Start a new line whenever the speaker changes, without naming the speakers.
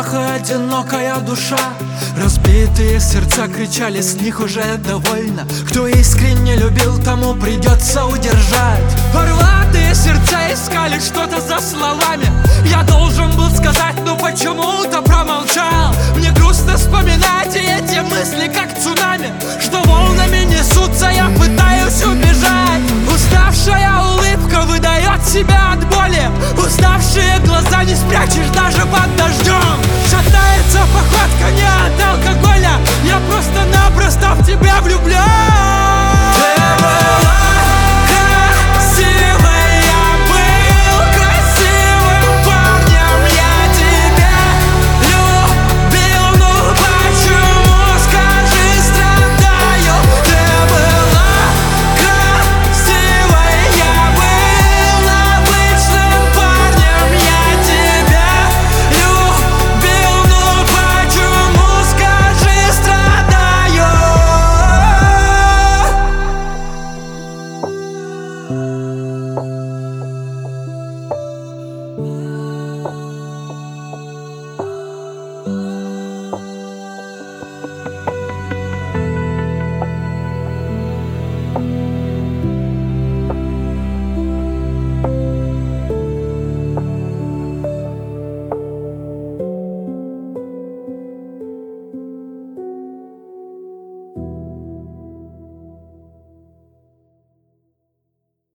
тихая, одинокая душа. Разбитые сердца кричали, с них уже довольно. Кто искренне любил, тому придется удержать. Порватые сердца искали что-то за словами. Я должен был сказать, но почему-то промолчал. Мне грустно вспоминать эти мысли, как цунами, что волнами несутся, я пытаюсь убежать. Уставшая улыбка выдает себя от боли. Уставшие глаза не спрячешь даже под